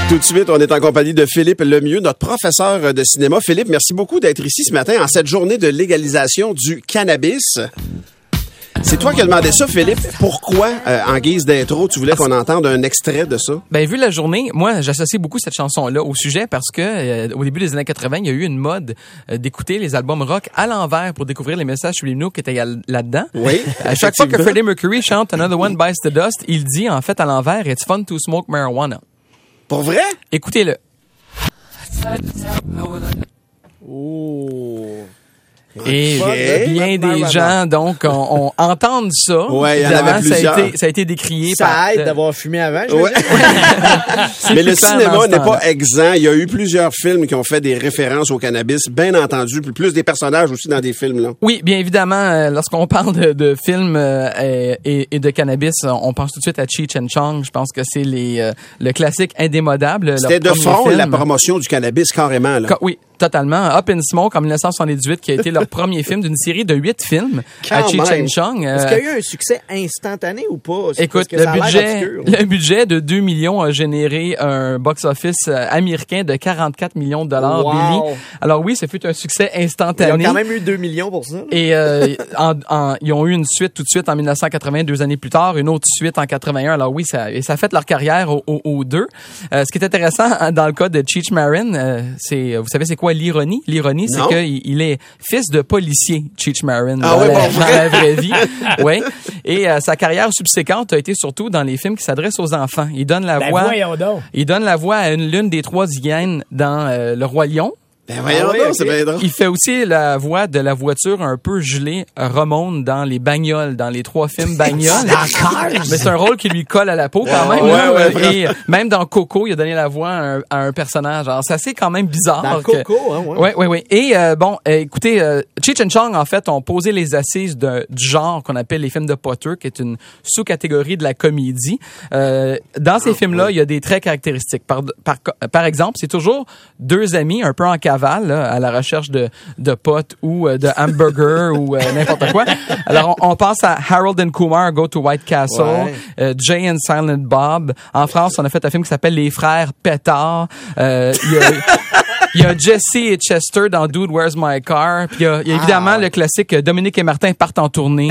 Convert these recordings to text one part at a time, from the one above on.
Tout de suite, on est en compagnie de Philippe Lemieux, notre professeur de cinéma. Philippe, merci beaucoup d'être ici ce matin en cette journée de légalisation du cannabis. C'est toi qui as demandé ça, Philippe. Pourquoi, en guise d'intro, tu voulais qu'on entende un extrait de ça? Ben, vu la journée, moi, j'associe beaucoup cette chanson-là au sujet parce que au début des années 80, il y a eu une mode d'écouter les albums rock à l'envers pour découvrir les messages subliminaux qui étaient là-dedans. Oui. À chaque fois que Freddie Mercury chante Another One Bites the Dust, il dit en fait à l'envers It's fun to smoke marijuana. Pour vrai? Écoutez-le. Oh. Et bien des gens, donc, on entend ça. Ouais, il y en avait plusieurs. Ça a été décrié Ça aide d'avoir fumé avant, je Ouais. Mais le clair cinéma dans ce n'est temps-là. pas exempt. Il y a eu plusieurs films qui ont fait des références au cannabis, bien entendu, puis plus des personnages aussi dans des films, là. Oui, bien évidemment, lorsqu'on parle de films et de cannabis, on pense tout de suite à Cheech and Chong. Je pense que c'est le classique indémodable. C'était de front la promotion du cannabis, carrément, là. Oui, totalement. Up in Smoke en 1978, qui a été leur premier film d'une série de 8 films à Cheech and Chong. Est-ce qu'il y a eu un succès instantané ou pas? Écoute, le budget de 2 millions a généré un box-office américain de 44 millions de dollars, Wow. Billy. Alors oui, ça fut un succès instantané. Ils ont quand même eu 2 millions pour ça. Là. Et ils ont eu une suite tout de suite en 1980, 2 années plus tard, une autre suite en 81. Alors oui, ça a fait leur carrière aux deux. Ce qui est intéressant dans le cas de Cheech Marin, vous savez c'est quoi l'ironie? L'ironie, c'est qu'il est fils de policier, Cheech Marin, dans la vraie vie. Ouais. Et sa carrière subséquente a été surtout dans les films qui s'adressent aux enfants. Il donne la voix. Voyons donc. Il donne la voix à l'une des 3 hyènes dans Le Roi Lion. Ben voyons donc, c'est bien drôle. Il fait aussi la voix de la voiture un peu gelée, Ramon, dans les Bagnoles, dans les 3 films Bagnoles. Mais c'est un rôle qui lui colle à la peau quand même. Ouais. Et même dans Coco, il a donné la voix à un personnage. Alors, c'est assez quand même bizarre. Dans Coco, hein, ouais. Oui. Et écoutez, Cheech and Chong, en fait, ont posé les assises du genre qu'on appelle les films de Potter, qui est une sous-catégorie de la comédie. Dans ces films-là, il y a des traits caractéristiques. Par exemple, c'est toujours 2 amis un peu en cavale, là, à la recherche de potes ou de hamburgers ou n'importe quoi. Alors, on pense à Harold and Kumar Go to White Castle, Jay and Silent Bob. En France, on a fait un film qui s'appelle Les Frères Pétard. Il y a Jesse et Chester dans Dude, Where's My Car? Puis il y a évidemment le classique Dominique et Martin partent en tournée.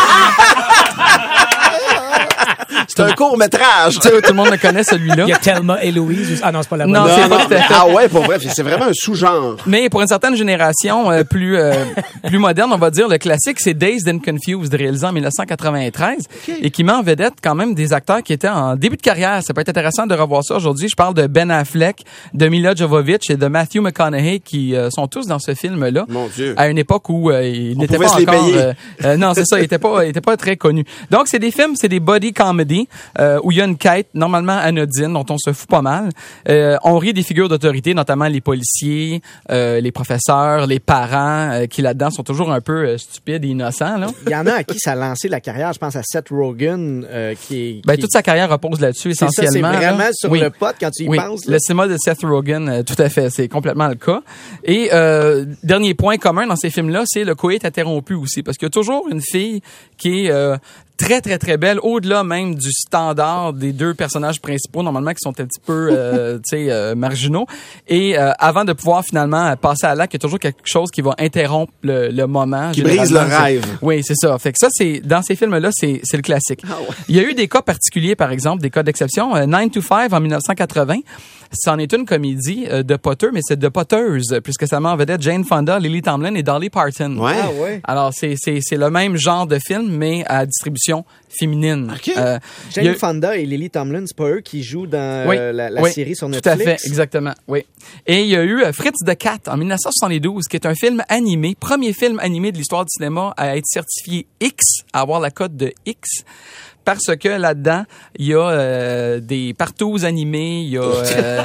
C'est un court-métrage. Tu sais, tout le monde le connaît, celui-là. Il y a Thelma et Louise. Ah non, c'est pas la bonne. Non, c'est pas tout à fait. Ah ouais, pour vrai, c'est vraiment un sous-genre. Mais pour une certaine génération plus moderne, on va dire, le classique, c'est Dazed and Confused, réalisé en 1993, et qui met en vedette quand même des acteurs qui étaient en début de carrière. Ça peut être intéressant de revoir ça aujourd'hui. Je parle de Ben Affleck, de Mila Jovovich et de Matthew McConaughey, qui sont tous dans ce film-là. Mon Dieu. À une époque où il n'était pas pouvait se les encore... payer. non, c'est ça, il était pas très connu. Donc, c'est des films, c'est des body comedy, où il y a une quête normalement anodine dont on se fout pas mal. On rit des figures d'autorité, notamment les policiers, les professeurs, les parents, qui là-dedans sont toujours un peu stupides et innocents. Là. Il y en a à qui ça a lancé la carrière. Je pense à Seth Rogen, toute sa carrière repose là-dessus essentiellement. C'est vraiment là. sur le pot quand tu y penses. Là. Le cinéma de Seth Rogen, tout à fait, c'est complètement le cas. Et dernier point commun dans ces films-là, c'est le coït interrompu aussi, parce qu'il y a toujours une fille qui est très, très, très belle, au-delà même du standard des 2 personnages principaux, normalement, qui sont un petit peu, marginaux. Et avant de pouvoir finalement passer à l'acte, il y a toujours quelque chose qui va interrompre le moment. Qui brise le rêve. Oui, c'est ça. Fait que ça, dans ces films-là, c'est le classique. Ah ouais. Il y a eu des cas particuliers, par exemple, des cas d'exception. 9 to 5 en 1980, c'en est une comédie de Potter, mais c'est de Potteuse, puisque ça met en vedette Jane Fonda, Lily Tomlin et Dolly Parton. Ouais. Ah ouais. Alors, c'est le même genre de film, mais à distribution féminine. OK. Jane Fonda et Lily Tomlin, c'est pas eux qui jouent dans la série sur Netflix? Tout à fait, exactement, oui. Et il y a eu Fritz the Cat en 1972, qui est un film animé, premier film animé de l'histoire du cinéma à être certifié X, à avoir la cote de X. Parce que là-dedans, il y a des partous animés, il y a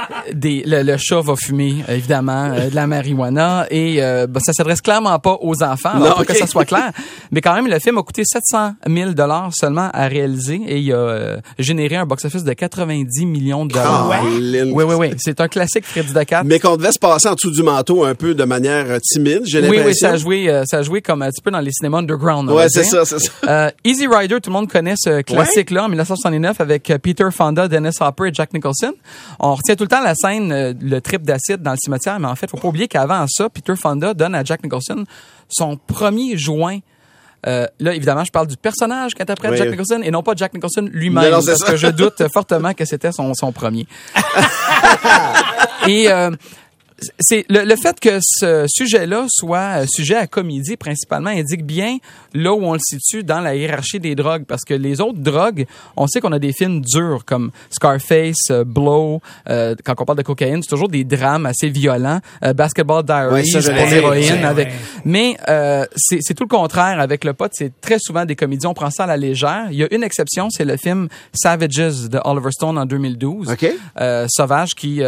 le chat va fumer, évidemment, de la marijuana, et ça s'adresse clairement pas aux enfants, alors pour que ça soit clair. Mais quand même, le film a coûté 700 000 $ seulement à réaliser, et il a généré un box-office de 90 millions de dollars. Oui. C'est un classique, Fritz the Cat. Mais qu'on devait se passer en dessous du manteau un peu de manière timide, j'ai l'impression. Oui, ça a joué comme un petit peu dans les cinémas underground. Ouais, c'est ça. Easy Rider, tout le monde connaît. connaît ce classique-là en 1969 avec Peter Fonda, Dennis Hopper et Jack Nicholson. On retient tout le temps la scène, le trip d'acide dans le cimetière, mais en fait, faut pas oublier qu'avant ça, Peter Fonda donne à Jack Nicholson son premier joint. Là, évidemment, je parle du personnage qu'interprète Jack Nicholson et non pas Jack Nicholson lui-même, parce que je doute fortement que c'était son premier. Et c'est le fait que ce sujet-là soit sujet à comédie principalement indique bien là où on le situe dans la hiérarchie des drogues, parce que les autres drogues, on sait qu'on a des films durs comme Scarface, Blow, quand on parle de cocaïne, c'est toujours des drames assez violents, Basketball Diaries pour l'héroïne mais c'est tout le contraire avec le pot, c'est très souvent des comédies, on prend ça à la légère. Il y a une exception, c'est le film Savages de Oliver Stone en 2012. Sauvage qui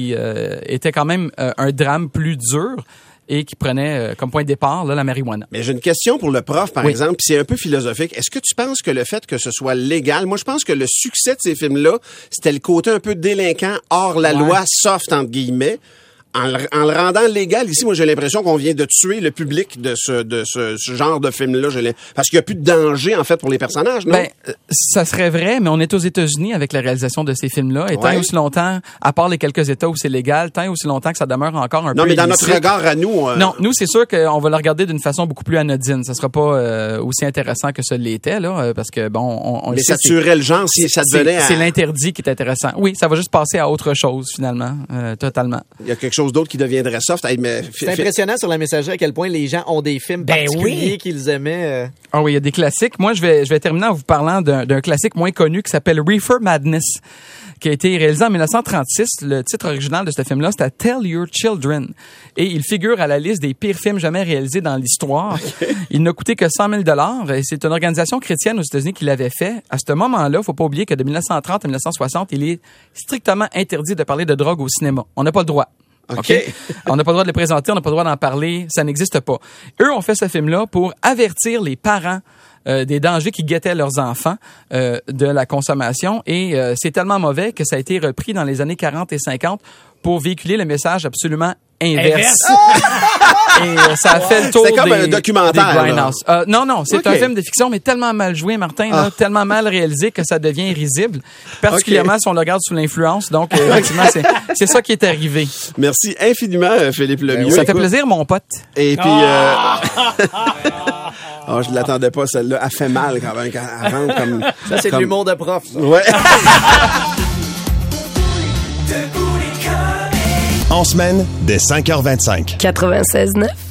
était quand même un drame plus dur et qui prenait comme point de départ la marijuana. Mais j'ai une question pour le prof, par exemple, puis c'est un peu philosophique. Est-ce que tu penses que le fait que ce soit légal, moi je pense que le succès de ces films-là, c'était le côté un peu délinquant, hors la loi, soft entre guillemets. En le rendant légal, ici, moi, j'ai l'impression qu'on vient de tuer le public de ce genre de film-là. Parce qu'il n'y a plus de danger, en fait, pour les personnages, non? Ben, ça serait vrai, mais on est aux États-Unis avec la réalisation de ces films-là. Et tant et aussi longtemps, à part les quelques États où c'est légal, tant et aussi longtemps que ça demeure encore un peu Non, mais dans illicite. notre regard à nous... Non, nous, c'est sûr qu'on va le regarder d'une façon beaucoup plus anodine. Ça sera pas aussi intéressant que ça l'était, là, parce que, bon, on mais ça tuerait le genre si ça devenait... C'est l'interdit qui est intéressant. Oui, ça va juste passer à autre chose, finalement, totalement. Il y a quelque chose d'autre qui deviendrait soft. C'est impressionnant sur la messagerie à quel point les gens ont des films particuliers qu'ils aimaient. Ah oui, il y a des classiques. Moi, je vais terminer en vous parlant d'un classique moins connu qui s'appelle Reefer Madness, qui a été réalisé en 1936. Le titre original de ce film-là, c'était Tell Your Children. Et il figure à la liste des pires films jamais réalisés dans l'histoire. Il n'a coûté que 100 000 et c'est une organisation chrétienne aux États-Unis qui l'avait fait. À ce moment-là, faut pas oublier que de 1930 à 1960, il est strictement interdit de parler de drogue au cinéma. On n'a pas le droit. OK? On n'a pas le droit de le présenter, on n'a pas le droit d'en parler, ça n'existe pas. Eux ont fait ce film-là pour avertir les parents des dangers qui guettaient leurs enfants de la consommation. Et c'est tellement mauvais que ça a été repris dans les années 40 et 50 pour véhiculer le message absolument inverse. Et ça a fait le tour. C'est comme un documentaire. Non, c'est un film de fiction, mais tellement mal joué, Martin, là, tellement mal réalisé que ça devient risible, particulièrement si on le regarde sous l'influence. Donc, effectivement, c'est ça qui est arrivé. Merci infiniment, Philippe Lemieux. Ça fait plaisir, mon pote. Et puis... Oh, je ne l'attendais pas, celle-là. Elle fait mal quand même. Comme, ça, c'est de l'humour de prof. Ça. Ouais. En semaine, dès 5h25. 96.9.